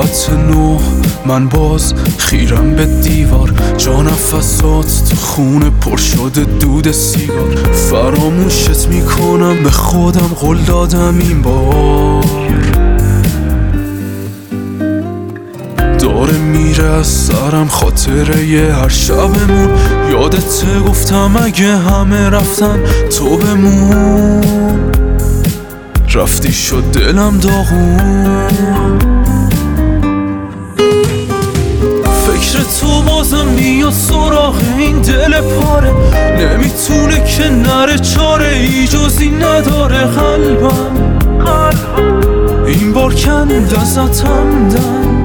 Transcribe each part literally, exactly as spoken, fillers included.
ساعت نو من باز خیرم به دیوار، جا نفسات تو خونه پر شده دود سیگار. فراموشت میکنم به خودم قول دادم این بار. داره میره از سرم خاطره یه هر شبمون، یادت گفتم اگه همه رفتن تو بمون. رفتی شد دلم داغون، فکر تو بازم میاد سراغ این دل پاره. نمیتونه که نره، چاره ای جزی نداره قلبم. این بار کند ازتم دم،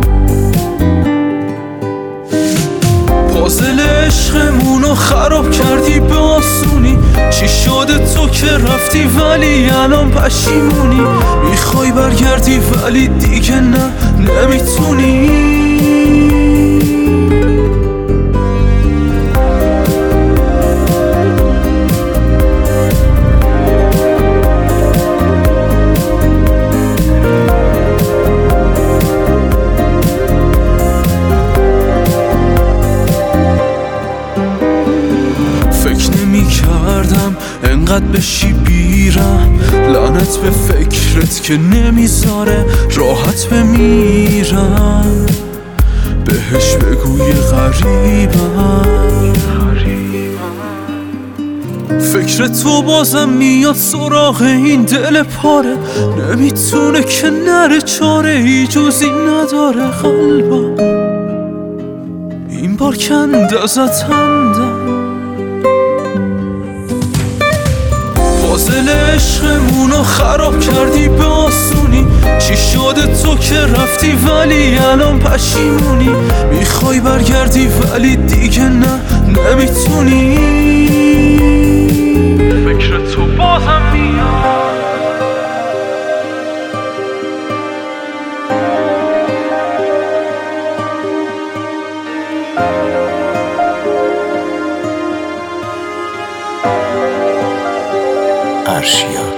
پازل عشقمونو خراب کردی به آسونی. چی شده تو که رفتی ولی الان پشیمونی؟ میخوای برگردی ولی دیگه نه، نمیتونی. کردم انقدر بشی بیرم، لعنت به فکرت که نمیذاره راحت بمیرم. بهش بگوی غریبم، فکر تو بازم میاد سراغ این دل پاره. نمیتونه که نره، چاره ای جزی نداره قلبم. این بار کند ازتم دم، پازل عشقمونو خراب کردی به آسونی. چی شده تو که رفتی ولی الان پشیمونی؟ میخوای برگردی ولی دیگه نه، نمیتونی. فکر تو بازم میاد، ارشیا.